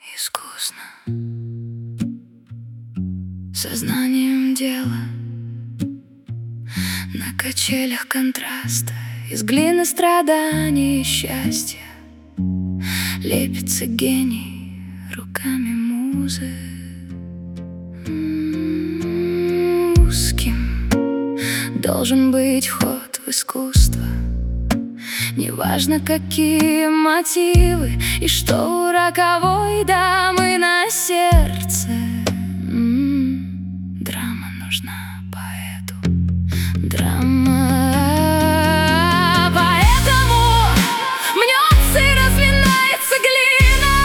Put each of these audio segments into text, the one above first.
искусно, сознанием дела, на качелях контраста, из глины страданий и счастья лепится гений руками музы. Узким должен быть ход в искусство, неважно, какие мотивы и что у роковой дамы на сердце. Драма нужна поэту, драма. Поэтому мнется и разминается глина,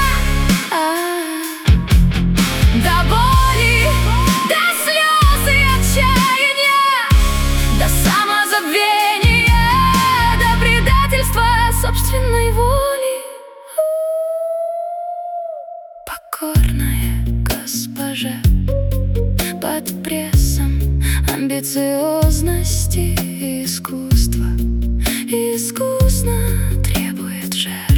до боли, до слез и отчаяния, до самозабвения, до предательства собственной воли. Покорная госпожа под прессом амбициозности искусства искусно требует жертв.